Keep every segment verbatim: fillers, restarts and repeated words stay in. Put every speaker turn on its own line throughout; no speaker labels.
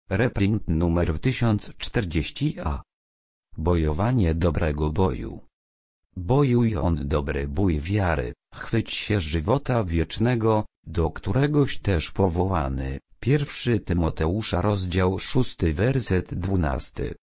Reprint numer tysiąc czterdzieści a. Bojowanie dobrego boju. Bojuj on dobry bój wiary, chwyć się żywota wiecznego, do któregoś też powołany. Pierwszy Tymoteusza rozdział szósty werset dwunasty.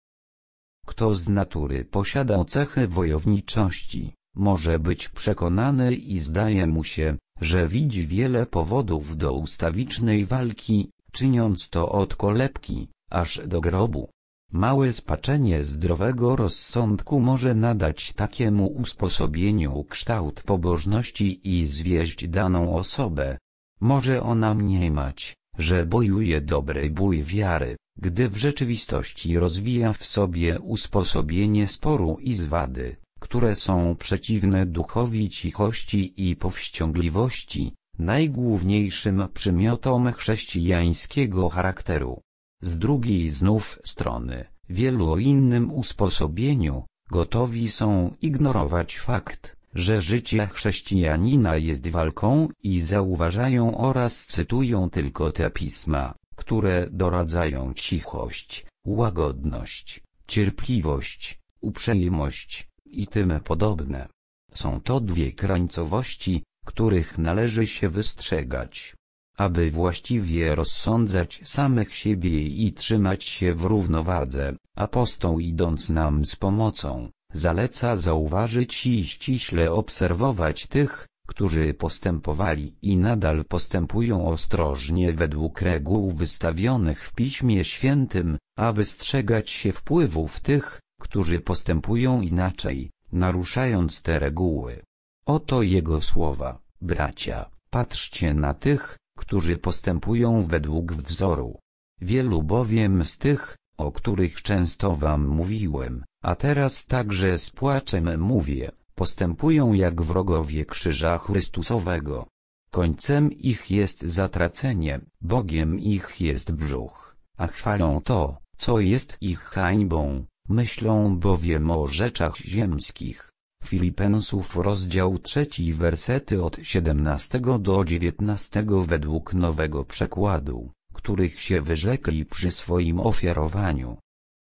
Kto z natury posiada cechy wojowniczości, może być przekonany i zdaje mu się, że widzi wiele powodów do ustawicznej walki, czyniąc to od kolebki, aż do grobu. Małe spaczenie zdrowego rozsądku może nadać takiemu usposobieniu kształt pobożności i zwieść daną osobę. Może ona mniemać, że bojuje dobry bój wiary, gdy w rzeczywistości rozwija w sobie usposobienie sporu i zwady, które są przeciwne duchowi cichości i powściągliwości, najgłówniejszym przymiotom chrześcijańskiego charakteru. Z drugiej znów strony, wielu o innym usposobieniu, gotowi są ignorować fakt, że życie chrześcijanina jest walką i zauważają oraz cytują tylko te pisma, które doradzają cichość, łagodność, cierpliwość, uprzejmość i tym podobne. Są to dwie krańcowości, których należy się wystrzegać. Aby właściwie rozsądzać samych siebie i trzymać się w równowadze, apostoł idąc nam z pomocą, zaleca zauważyć i ściśle obserwować tych, którzy postępowali i nadal postępują ostrożnie według reguł wystawionych w Piśmie Świętym, a wystrzegać się wpływów tych, którzy postępują inaczej, naruszając te reguły. Oto jego słowa: bracia, patrzcie na tych, którzy postępują według wzoru. Wielu bowiem z tych, o których często wam mówiłem, a teraz także z płaczem mówię, postępują jak wrogowie krzyża Chrystusowego. Końcem ich jest zatracenie, Bogiem ich jest brzuch, a chwalą to, co jest ich hańbą, myślą bowiem o rzeczach ziemskich. Filipensów rozdział trzeci wersety od siedemnastego do dziewiętnastego według nowego przekładu, których się wyrzekli przy swoim ofiarowaniu.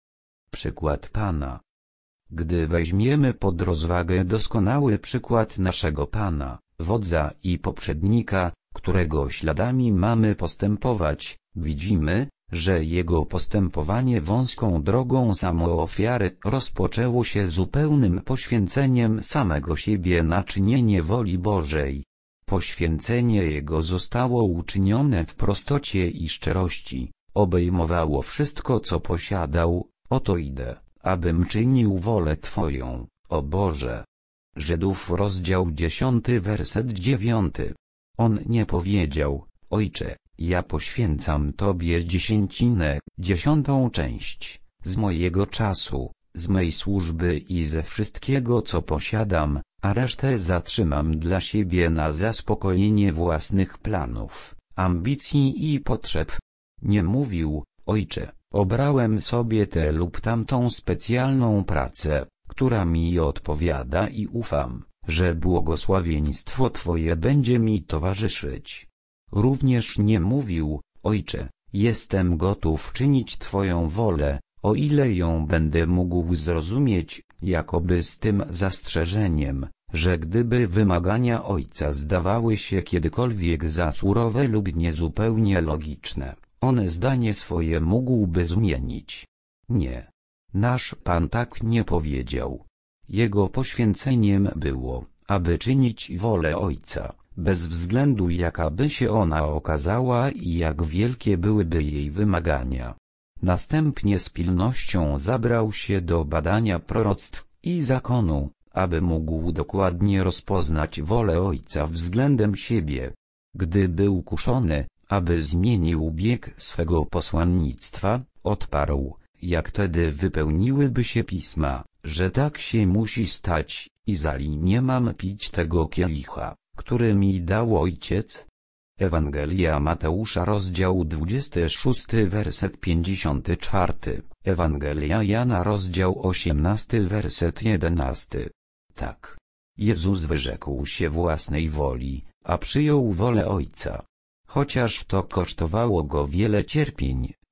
Przykład Pana. Gdy weźmiemy pod rozwagę doskonały przykład naszego Pana, wodza i poprzednika, którego śladami mamy postępować, widzimy, że jego postępowanie wąską drogą samoofiary rozpoczęło się zupełnym poświęceniem samego siebie na czynienie woli Bożej. Poświęcenie jego zostało uczynione w prostocie i szczerości, obejmowało wszystko co posiadał. Oto idę, abym czynił wolę Twoją, o Boże. Żydów rozdział dziesiąty werset dziewiąty. On nie powiedział: Ojcze, ja poświęcam Tobie dziesięcinę, dziesiątą część, z mojego czasu, z mej służby i ze wszystkiego co posiadam, a resztę zatrzymam dla siebie na zaspokojenie własnych planów, ambicji i potrzeb. Nie mówił: Ojcze, obrałem sobie tę lub tamtą specjalną pracę, która mi odpowiada i ufam, że błogosławieństwo Twoje będzie mi towarzyszyć. Również nie mówił: Ojcze, jestem gotów czynić Twoją wolę, o ile ją będę mógł zrozumieć, jakoby z tym zastrzeżeniem, że gdyby wymagania Ojca zdawały się kiedykolwiek za surowe lub niezupełnie logiczne, on zdanie swoje mógłby zmienić. Nie. Nasz Pan tak nie powiedział. Jego poświęceniem było, aby czynić wolę Ojca, bez względu jaka by się ona okazała i jak wielkie byłyby jej wymagania. Następnie z pilnością zabrał się do badania proroctw i zakonu, aby mógł dokładnie rozpoznać wolę Ojca względem siebie. Gdy był kuszony, aby zmienił bieg swego posłannictwa, odparł, jak tedy wypełniłyby się pisma, że tak się musi stać, Izali nie mam pić tego kielicha, który mi dał Ojciec? Ewangelia Mateusza rozdział dwudziesty szósty werset pięćdziesiąty czwarty, Ewangelia Jana rozdział osiemnasty werset jedenasty. Tak. Jezus wyrzekł się własnej woli, a przyjął wolę Ojca. Chociaż to kosztowało go wiele cierpień,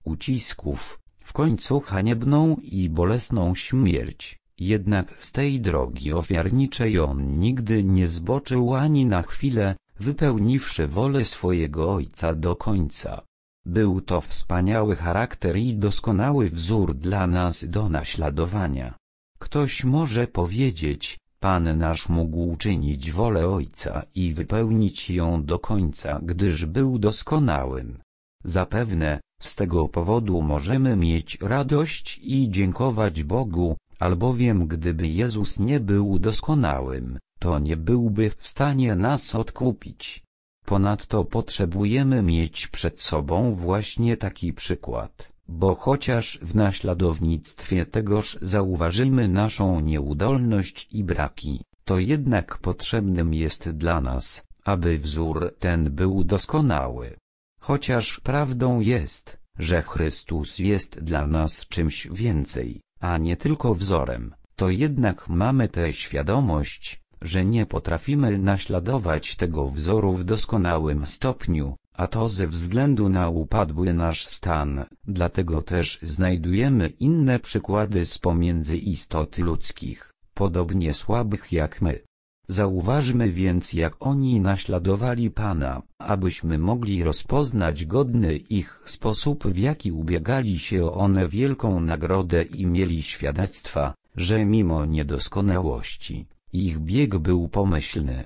ucisków, w końcu haniebną i bolesną śmierć. Jednak z tej drogi ofiarniczej on nigdy nie zboczył ani na chwilę, wypełniwszy wolę swojego Ojca do końca. Był to wspaniały charakter i doskonały wzór dla nas do naśladowania. Ktoś może powiedzieć, Pan nasz mógł czynić wolę Ojca i wypełnić ją do końca, gdyż był doskonałym. Zapewne, z tego powodu możemy mieć radość i dziękować Bogu, albowiem gdyby Jezus nie był doskonałym, to nie byłby w stanie nas odkupić. Ponadto potrzebujemy mieć przed sobą właśnie taki przykład, bo chociaż w naśladownictwie tegoż zauważymy naszą nieudolność i braki, to jednak potrzebnym jest dla nas, aby wzór ten był doskonały. Chociaż prawdą jest, że Chrystus jest dla nas czymś więcej, a nie tylko wzorem, to jednak mamy tę świadomość, że nie potrafimy naśladować tego wzoru w doskonałym stopniu, a to ze względu na upadły nasz stan, dlatego też znajdujemy inne przykłady z pomiędzy istot ludzkich, podobnie słabych jak my. Zauważmy więc, jak oni naśladowali Pana, abyśmy mogli rozpoznać godny ich sposób, w jaki ubiegali się o one wielką nagrodę i mieli świadectwa, że mimo niedoskonałości, ich bieg był pomyślny.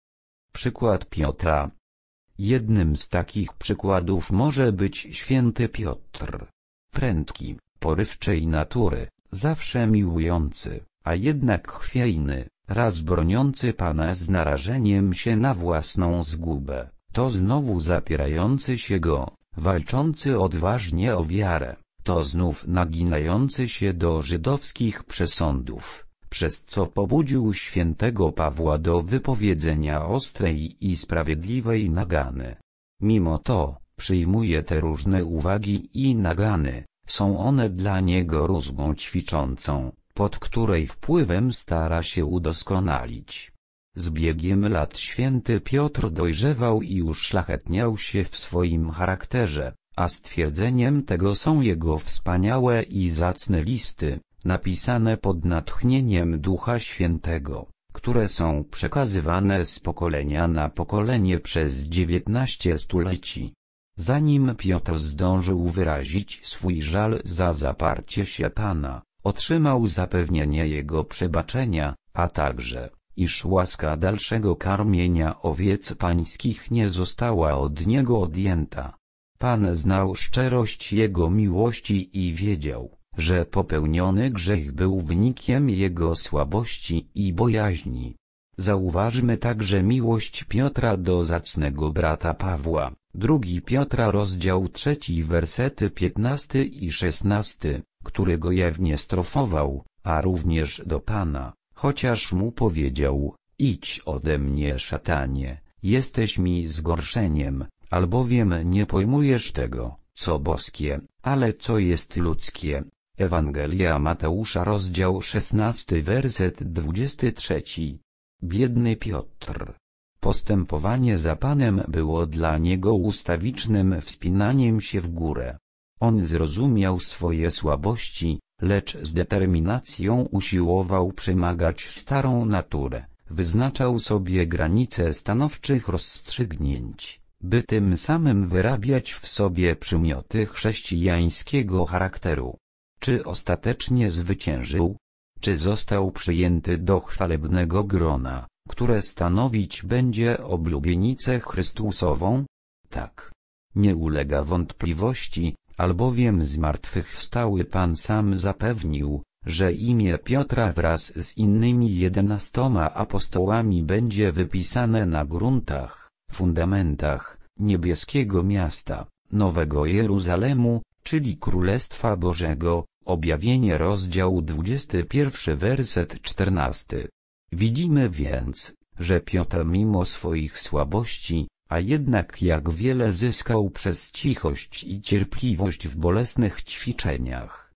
Przykład Piotra. Jednym z takich przykładów może być święty Piotr. Prędki, porywczej natury, zawsze miłujący, a jednak chwiejny, raz broniący Pana z narażeniem się na własną zgubę, to znowu zapierający się Go, walczący odważnie o wiarę, to znów naginający się do żydowskich przesądów, przez co pobudził świętego Pawła do wypowiedzenia ostrej i sprawiedliwej nagany. Mimo to, przyjmuje te różne uwagi i nagany, są one dla niego rózgą ćwiczącą, pod której wpływem stara się udoskonalić. Z biegiem lat święty Piotr dojrzewał i uszlachetniał się w swoim charakterze, a stwierdzeniem tego są jego wspaniałe i zacne listy, napisane pod natchnieniem Ducha Świętego, które są przekazywane z pokolenia na pokolenie przez dziewiętnaście stuleci. Zanim Piotr zdążył wyrazić swój żal za zaparcie się Pana, otrzymał zapewnienie Jego przebaczenia, a także, iż łaska dalszego karmienia owiec pańskich nie została od niego odjęta. Pan znał szczerość Jego miłości i wiedział, że popełniony grzech był wynikiem jego słabości i bojaźni. Zauważmy także miłość Piotra do zacnego brata Pawła. Drugi Piotra rozdział trzeci wersety piętnasty i szesnasty, który go jawnie strofował, a również do Pana, chociaż mu powiedział: idź ode mnie, szatanie, jesteś mi zgorszeniem, albowiem nie pojmujesz tego, co boskie, ale co jest ludzkie. Ewangelia Mateusza rozdział szesnasty werset dwudziesty trzeci. Biedny Piotr. Postępowanie za Panem było dla niego ustawicznym wspinaniem się w górę. On zrozumiał swoje słabości, lecz z determinacją usiłował przemagać starą naturę, wyznaczał sobie granice stanowczych rozstrzygnięć, by tym samym wyrabiać w sobie przymioty chrześcijańskiego charakteru. Czy ostatecznie zwyciężył? Czy został przyjęty do chwalebnego grona, które stanowić będzie oblubienicę Chrystusową? Tak. Nie ulega wątpliwości, albowiem zmartwychwstały Pan sam zapewnił, że imię Piotra wraz z innymi jedenastoma apostołami będzie wypisane na gruntach, fundamentach niebieskiego miasta, Nowego Jeruzalemu, czyli Królestwa Bożego. Objawienie rozdział dwudziesty pierwszy werset czternasty. Widzimy więc, że Piotr mimo swoich słabości, a jednak jak wiele zyskał przez cichość i cierpliwość w bolesnych ćwiczeniach.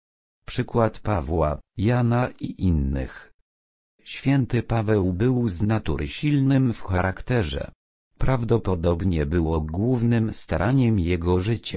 Przykład Pawła, Jana i innych. Święty Paweł był z natury silnym w charakterze. Prawdopodobnie było głównym staraniem jego życia,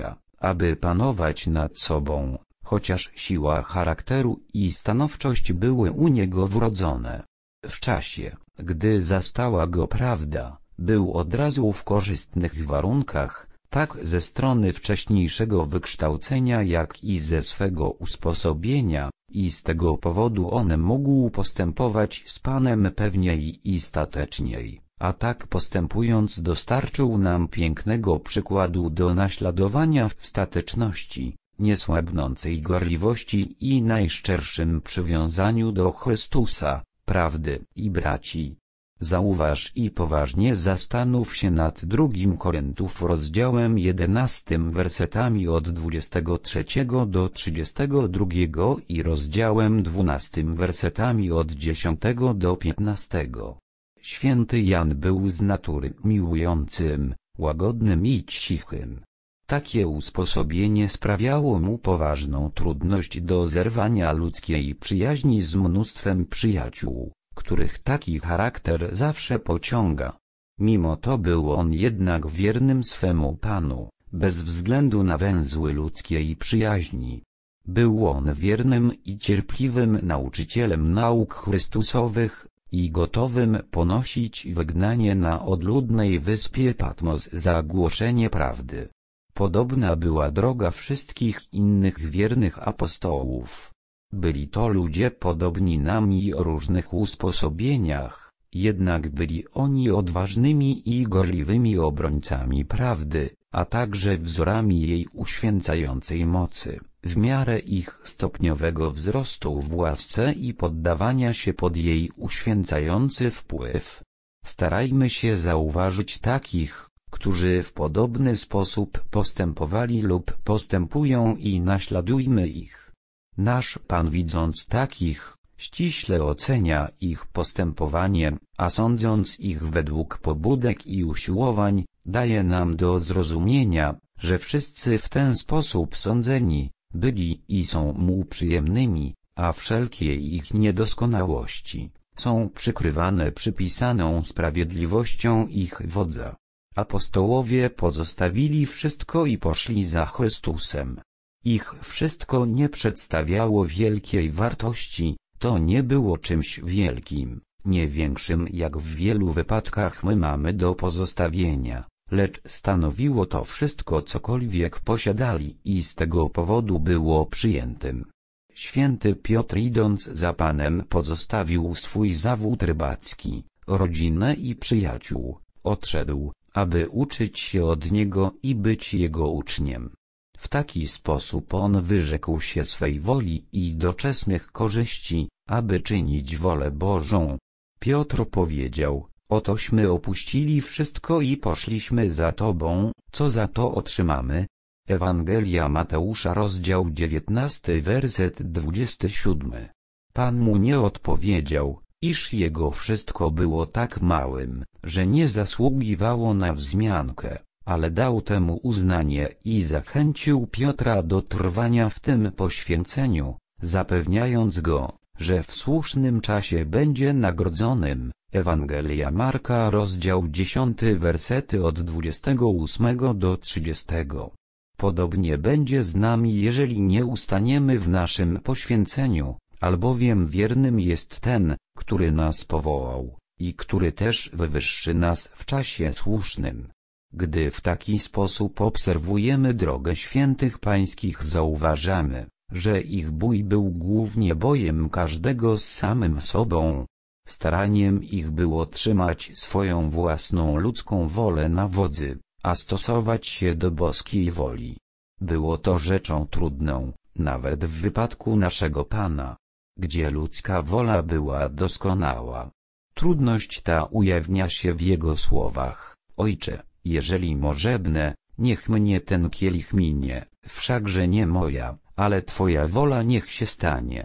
aby panować nad sobą, chociaż siła charakteru i stanowczość były u niego wrodzone. W czasie, gdy zastała go prawda, był od razu w korzystnych warunkach, tak ze strony wcześniejszego wykształcenia jak i ze swego usposobienia, i z tego powodu on mógł postępować z Panem pewniej i stateczniej, a tak postępując dostarczył nam pięknego przykładu do naśladowania w stateczności, niesłabnącej gorliwości i najszczerszym przywiązaniu do Chrystusa, prawdy i braci. Zauważ i poważnie zastanów się nad drugim Koryntów rozdziałem jedenastym wersetami od dwudziestego trzeciego do trzydziestego drugiego i rozdziałem dwunastym wersetami od dziesiątego do piętnastego. Święty Jan był z natury miłującym, łagodnym i cichym. Takie usposobienie sprawiało mu poważną trudność do zerwania ludzkiej przyjaźni z mnóstwem przyjaciół, których taki charakter zawsze pociąga. Mimo to był on jednak wiernym swemu Panu, bez względu na węzły ludzkiej przyjaźni. Był on wiernym i cierpliwym nauczycielem nauk Chrystusowych i gotowym ponosić wygnanie na odludnej wyspie Patmos za głoszenie prawdy. Podobna była droga wszystkich innych wiernych apostołów. Byli to ludzie podobni nam i o różnych usposobieniach, jednak byli oni odważnymi i gorliwymi obrońcami prawdy, a także wzorami jej uświęcającej mocy, w miarę ich stopniowego wzrostu w łasce i poddawania się pod jej uświęcający wpływ. Starajmy się zauważyć takich, którzy w podobny sposób postępowali lub postępują i naśladujmy ich. Nasz Pan, widząc takich, ściśle ocenia ich postępowanie, a sądząc ich według pobudek i usiłowań, daje nam do zrozumienia, że wszyscy w ten sposób sądzeni, byli i są mu przyjemnymi, a wszelkie ich niedoskonałości są przykrywane przypisaną sprawiedliwością ich wodza. Apostołowie pozostawili wszystko i poszli za Chrystusem. Ich wszystko nie przedstawiało wielkiej wartości, to nie było czymś wielkim, nie większym jak w wielu wypadkach my mamy do pozostawienia, lecz stanowiło to wszystko cokolwiek posiadali i z tego powodu było przyjętym. Święty Piotr, idąc za Panem, pozostawił swój zawód rybacki, rodzinę i przyjaciół, odszedł, aby uczyć się od Niego i być Jego uczniem. W taki sposób on wyrzekł się swej woli i doczesnych korzyści, aby czynić wolę Bożą. Piotr powiedział: otośmy opuścili wszystko i poszliśmy za Tobą, co za to otrzymamy? Ewangelia Mateusza, rozdział dziewiętnasty, werset dwudziesty siódmy. Pan mu nie odpowiedział, iż jego wszystko było tak małym, że nie zasługiwało na wzmiankę, ale dał temu uznanie i zachęcił Piotra do trwania w tym poświęceniu, zapewniając go, że w słusznym czasie będzie nagrodzonym. Ewangelia Marka, rozdział dziesiąty, wersety od dwudziestego ósmego do trzydziestego. Podobnie będzie z nami, jeżeli nie ustaniemy w naszym poświęceniu, albowiem wiernym jest ten, który nas powołał, i który też wywyższy nas w czasie słusznym. Gdy w taki sposób obserwujemy drogę świętych pańskich, zauważamy, że ich bój był głównie bojem każdego z samym sobą. Staraniem ich było trzymać swoją własną ludzką wolę na wodzy, a stosować się do boskiej woli. Było to rzeczą trudną, nawet w wypadku naszego Pana, gdzie ludzka wola była doskonała. Trudność ta ujawnia się w Jego słowach: Ojcze, jeżeli możebne, niech mnie ten kielich minie, wszakże nie moja, ale Twoja wola niech się stanie.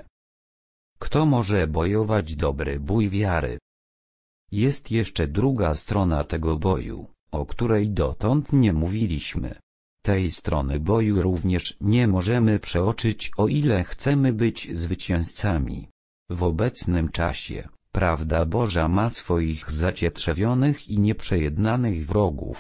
Kto może bojować dobry bój wiary? Jest jeszcze druga strona tego boju, o której dotąd nie mówiliśmy. Tej strony boju również nie możemy przeoczyć, o ile chcemy być zwycięzcami. W obecnym czasie, prawda Boża ma swoich zacietrzewionych i nieprzejednanych wrogów,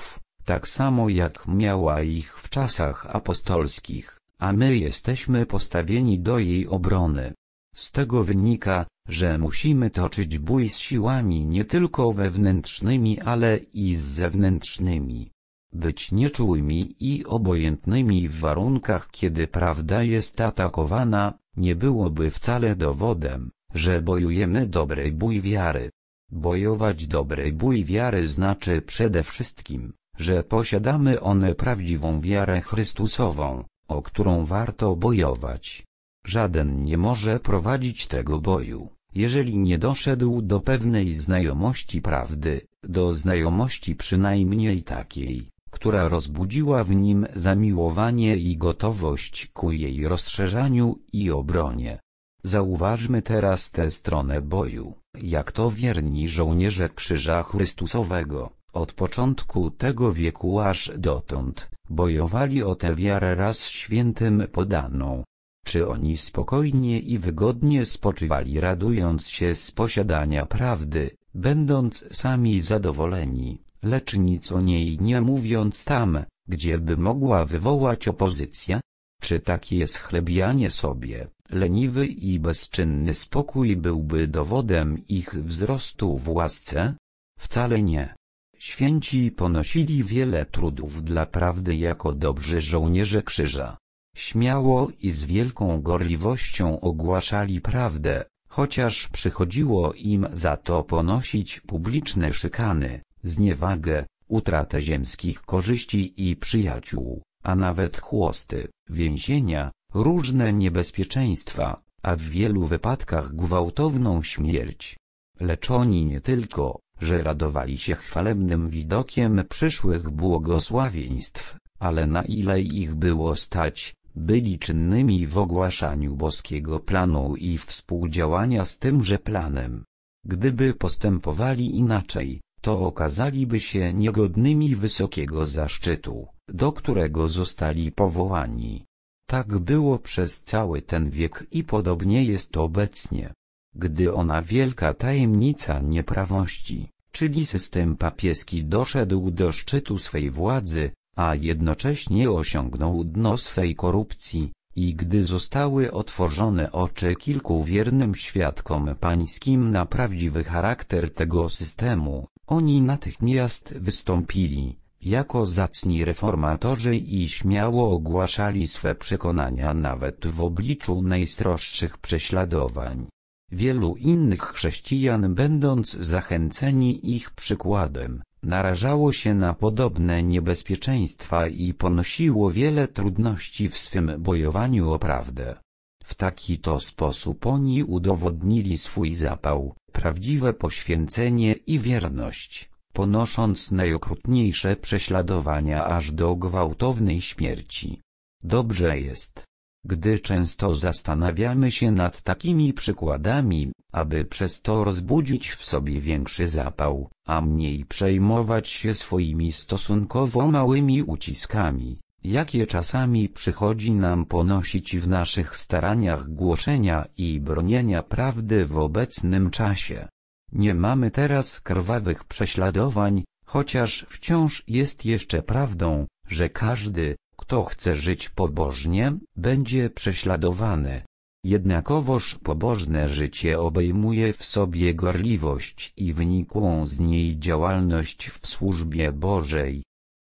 tak samo jak miała ich w czasach apostolskich, a my jesteśmy postawieni do jej obrony. Z tego wynika, że musimy toczyć bój z siłami nie tylko wewnętrznymi, ale i z zewnętrznymi. Być nieczułymi i obojętnymi w warunkach, kiedy prawda jest atakowana, nie byłoby wcale dowodem, że bojujemy dobry bój wiary. Bojować dobry bój wiary znaczy przede wszystkim, że posiadamy one prawdziwą wiarę Chrystusową, o którą warto bojować. Żaden nie może prowadzić tego boju, jeżeli nie doszedł do pewnej znajomości prawdy, do znajomości przynajmniej takiej, która rozbudziła w nim zamiłowanie i gotowość ku jej rozszerzaniu i obronie. Zauważmy teraz tę stronę boju, jak to wierni żołnierze Krzyża Chrystusowego, od początku tego wieku aż dotąd, bojowali o tę wiarę raz świętym podaną. Czy oni spokojnie i wygodnie spoczywali, radując się z posiadania prawdy, będąc sami zadowoleni, lecz nic o niej nie mówiąc tam, gdzie by mogła wywołać opozycję? Czy takie schlebianie sobie, leniwy i bezczynny spokój byłby dowodem ich wzrostu w łasce? Wcale nie. Święci ponosili wiele trudów dla prawdy jako dobrzy żołnierze Krzyża. Śmiało i z wielką gorliwością ogłaszali prawdę, chociaż przychodziło im za to ponosić publiczne szykany, zniewagę, utratę ziemskich korzyści i przyjaciół, a nawet chłosty, więzienia, różne niebezpieczeństwa, a w wielu wypadkach gwałtowną śmierć. Lecz oni nie tylko, że radowali się chwalebnym widokiem przyszłych błogosławieństw, ale na ile ich było stać, byli czynnymi w ogłaszaniu boskiego planu i współdziałania z tymże planem. Gdyby postępowali inaczej, to okazaliby się niegodnymi wysokiego zaszczytu, do którego zostali powołani. Tak było przez cały ten wiek i podobnie jest obecnie. Gdy ona wielka tajemnica nieprawości, czyli system papieski, doszedł do szczytu swej władzy, a jednocześnie osiągnął dno swej korupcji, i gdy zostały otworzone oczy kilku wiernym świadkom pańskim na prawdziwy charakter tego systemu, oni natychmiast wystąpili, jako zacni reformatorzy i śmiało ogłaszali swe przekonania nawet w obliczu najstroższych prześladowań. Wielu innych chrześcijan, będąc zachęceni ich przykładem, narażało się na podobne niebezpieczeństwa i ponosiło wiele trudności w swym bojowaniu o prawdę. W taki to sposób oni udowodnili swój zapał, prawdziwe poświęcenie i wierność, ponosząc najokrutniejsze prześladowania aż do gwałtownej śmierci. Dobrze jest, gdy często zastanawiamy się nad takimi przykładami, aby przez to rozbudzić w sobie większy zapał, a mniej przejmować się swoimi stosunkowo małymi uciskami, jakie czasami przychodzi nam ponosić w naszych staraniach głoszenia i bronienia prawdy w obecnym czasie. Nie mamy teraz krwawych prześladowań, chociaż wciąż jest jeszcze prawdą, że każdy, kto chce żyć pobożnie, będzie prześladowany. Jednakowoż pobożne życie obejmuje w sobie gorliwość i wynikłą z niej działalność w służbie Bożej.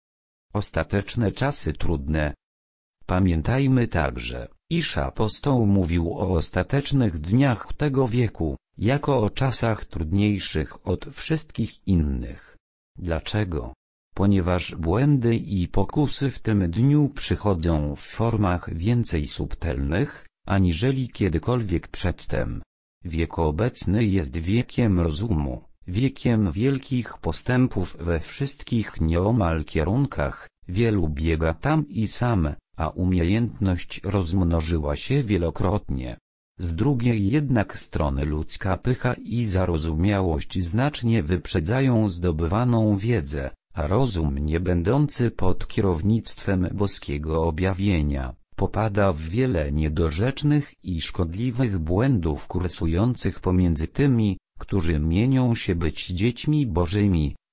Ostateczne czasy trudne. Pamiętajmy także, iż apostoł mówił o ostatecznych dniach tego wieku, jako o czasach trudniejszych od wszystkich innych. Dlaczego? Ponieważ błędy i pokusy w tym dniu przychodzą w formach więcej subtelnych, aniżeli kiedykolwiek przedtem. Wiek obecny jest wiekiem rozumu, wiekiem wielkich postępów we wszystkich nieomal kierunkach, wielu biega tam i sam, a umiejętność rozmnożyła się wielokrotnie. Z drugiej jednak strony ludzka pycha i zarozumiałość znacznie wyprzedzają zdobywaną wiedzę, a rozum nie będący pod kierownictwem boskiego objawienia popada w wiele niedorzecznych i szkodliwych błędów kursujących pomiędzy tymi, którzy mienią się być dziećmi bożymi,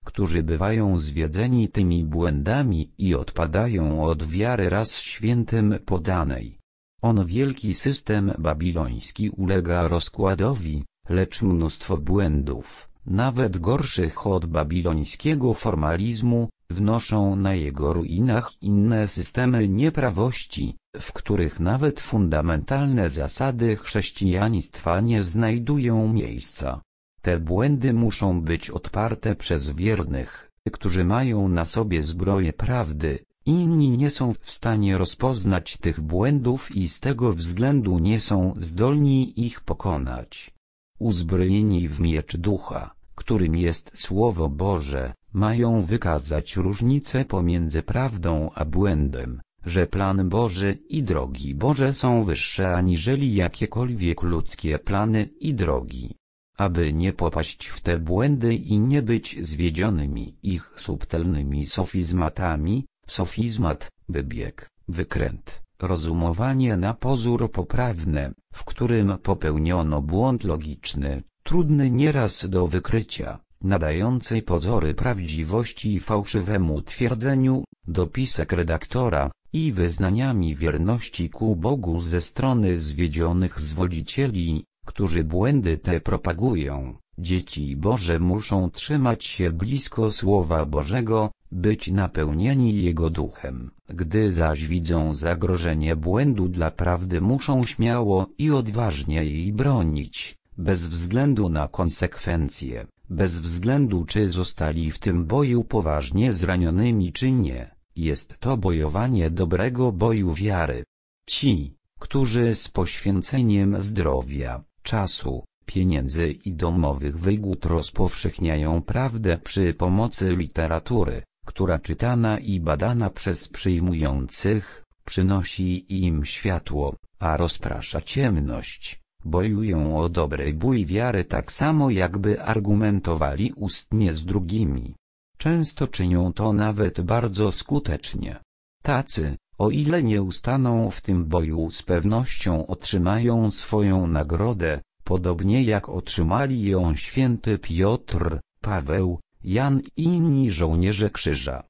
którzy bywają zwiedzeni tymi błędami i odpadają od wiary raz świętym podanej. On wielki system babiloński ulega rozkładowi, lecz mnóstwo błędów, nawet gorszych od babilońskiego formalizmu, wnoszą na jego ruinach inne systemy nieprawości, w których nawet fundamentalne zasady chrześcijaństwa nie znajdują miejsca. Te błędy muszą być odparte przez wiernych, którzy mają na sobie zbroję prawdy. Inni nie są w stanie rozpoznać tych błędów i z tego względu nie są zdolni ich pokonać. Uzbrojeni w miecz ducha, którym jest Słowo Boże, mają wykazać różnicę pomiędzy prawdą a błędem, że plan Boży i drogi Boże są wyższe aniżeli jakiekolwiek ludzkie plany i drogi. Aby nie popaść w te błędy i nie być zwiedzionymi ich subtelnymi sofizmatami, sofizmat, wybieg, wykręt, rozumowanie na pozór poprawne, w którym popełniono błąd logiczny, trudny nieraz do wykrycia, nadający pozory prawdziwości fałszywemu twierdzeniu, dopisek redaktora, i wyznaniami wierności ku Bogu ze strony zwiedzionych zwodzicieli, którzy błędy te propagują. Dzieci Boże muszą trzymać się blisko Słowa Bożego, być napełnieni Jego duchem. Gdy zaś widzą zagrożenie błędu dla prawdy, muszą śmiało i odważnie jej bronić, bez względu na konsekwencje, bez względu czy zostali w tym boju poważnie zranionymi czy nie. Jest to bojowanie dobrego boju wiary. Ci, którzy z poświęceniem zdrowia, czasu, pieniędzy i domowych wygód rozpowszechniają prawdę przy pomocy literatury, która czytana i badana przez przyjmujących, przynosi im światło, a rozprasza ciemność, bojują o dobry bój wiary tak samo jakby argumentowali ustnie z drugimi. Często czynią to nawet bardzo skutecznie. Tacy, o ile nie ustaną w tym boju, z pewnością otrzymają swoją nagrodę, podobnie jak otrzymali ją święty Piotr, Paweł, Jan i inni żołnierze krzyża.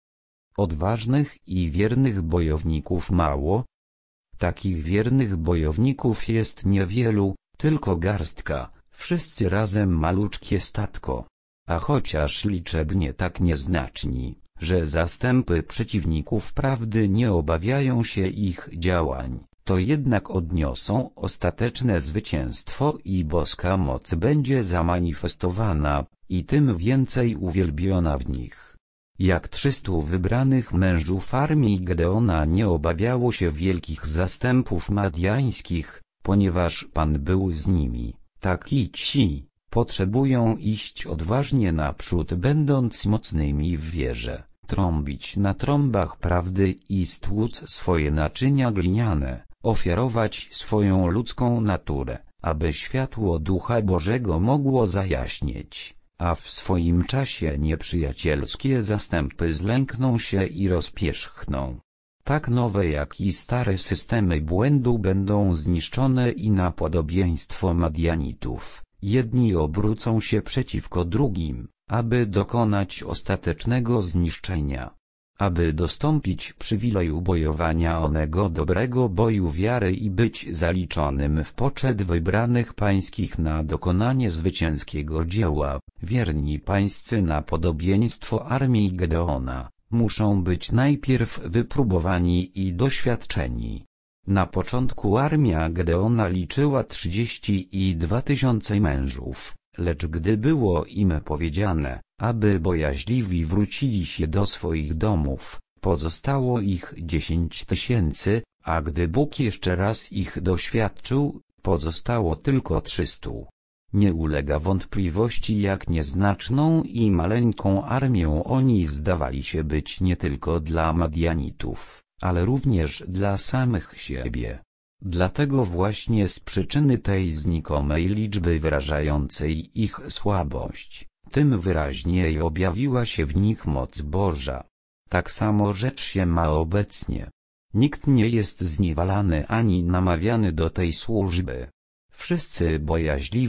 Odważnych i wiernych bojowników mało. Takich wiernych bojowników jest niewielu, tylko garstka, wszyscy razem maluczkie statko. A chociaż liczebnie tak nieznaczni, że zastępy przeciwników prawdy nie obawiają się ich działań, to jednak odniosą ostateczne zwycięstwo i boska moc będzie zamanifestowana, i tym więcej uwielbiona w nich. Jak trzystu wybranych mężów armii Gedeona nie obawiało się wielkich zastępów madiańskich, ponieważ Pan był z nimi, tak i ci potrzebują iść odważnie naprzód, będąc mocnymi w wierze, trąbić na trąbach prawdy i stłuc swoje naczynia gliniane, ofiarować swoją ludzką naturę, aby światło Ducha Bożego mogło zajaśnieć, a w swoim czasie nieprzyjacielskie zastępy zlękną się i rozpierzchną. Tak nowe jak i stare systemy błędu będą zniszczone i na podobieństwo Madianitów. Jedni obrócą się przeciwko drugim, aby dokonać ostatecznego zniszczenia. Aby dostąpić przywileju bojowania onego dobrego boju wiary i być zaliczonym w poczet wybranych pańskich na dokonanie zwycięskiego dzieła, wierni pańscy na podobieństwo armii Gedeona, muszą być najpierw wypróbowani i doświadczeni. Na początku armia Gedeona liczyła trzydzieści dwa tysiące mężów, lecz gdy było im powiedziane, aby bojaźliwi wrócili się do swoich domów, pozostało ich dziesięć tysięcy, a gdy Bóg jeszcze raz ich doświadczył, pozostało tylko trzystu. Nie ulega wątpliwości, jak nieznaczną i maleńką armią oni zdawali się być nie tylko dla Madianitów, ale również dla samych siebie. Dlatego właśnie z przyczyny tej znikomej liczby wyrażającej ich słabość, tym wyraźniej objawiła się w nich moc Boża. Tak samo rzecz się ma obecnie. Nikt nie jest zniewalany ani namawiany do tej służby. Wszyscy bojaźliwi,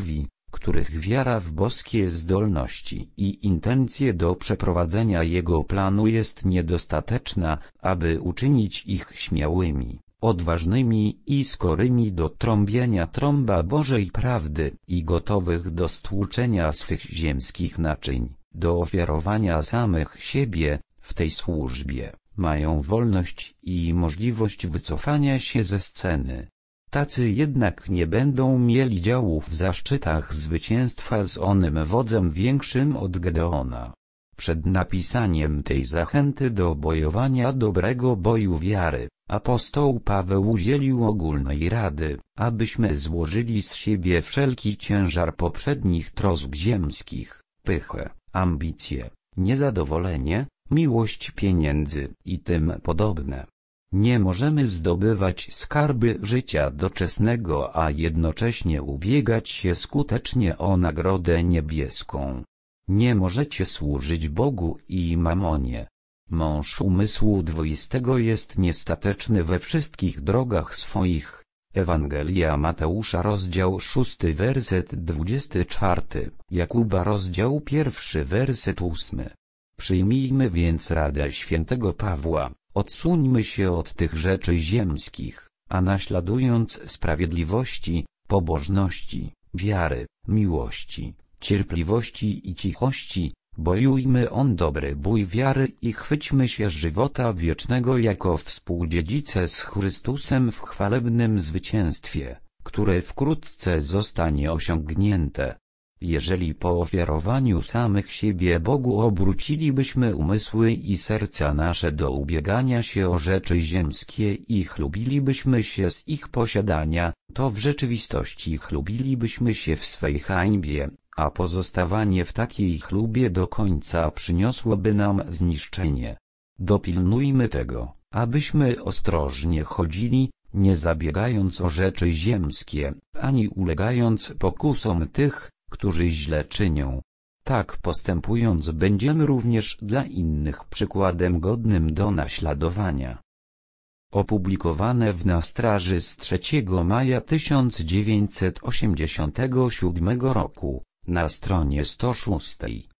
których wiara w boskie zdolności i intencje do przeprowadzenia Jego planu jest niedostateczna, aby uczynić ich śmiałymi, odważnymi i skorymi do trąbienia trąba Bożej prawdy i gotowych do stłuczenia swych ziemskich naczyń, do ofiarowania samych siebie w tej służbie, mają wolność i możliwość wycofania się ze sceny. Tacy jednak nie będą mieli działu w zaszczytach zwycięstwa z onym wodzem większym od Gedeona. Przed napisaniem tej zachęty do bojowania dobrego boju wiary, apostoł Paweł udzielił ogólnej rady, abyśmy złożyli z siebie wszelki ciężar poprzednich trosk ziemskich, pychę, ambicje, niezadowolenie, miłość pieniędzy i tym podobne. Nie możemy zdobywać skarby życia doczesnego, a jednocześnie ubiegać się skutecznie o nagrodę niebieską. Nie możecie służyć Bogu i mamonie. Mąż umysłu dwoistego jest niestateczny we wszystkich drogach swoich. Ewangelia Mateusza rozdział szósty werset dwudziesty czwarty, Jakuba rozdział pierwszy werset ósmy. Przyjmijmy więc radę świętego Pawła, odsuńmy się od tych rzeczy ziemskich, a naśladując sprawiedliwości, pobożności, wiary, miłości, cierpliwości i cichości, bojujmy on dobry bój wiary i chwyćmy się żywota wiecznego jako współdziedzice z Chrystusem w chwalebnym zwycięstwie, które wkrótce zostanie osiągnięte. Jeżeli po ofiarowaniu samych siebie Bogu obrócilibyśmy umysły i serca nasze do ubiegania się o rzeczy ziemskie i chlubilibyśmy się z ich posiadania, to w rzeczywistości chlubilibyśmy się w swej hańbie, a pozostawanie w takiej chlubie do końca przyniosłoby nam zniszczenie. Dopilnujmy tego, abyśmy ostrożnie chodzili, nie zabiegając o rzeczy ziemskie, ani ulegając pokusom tych, którzy źle czynią. Tak postępując będziemy również dla innych przykładem godnym do naśladowania. Opublikowane w Na straży z trzeciego maja tysiąc dziewięćset osiemdziesiątego siódmego roku, na stronie sto szóstej.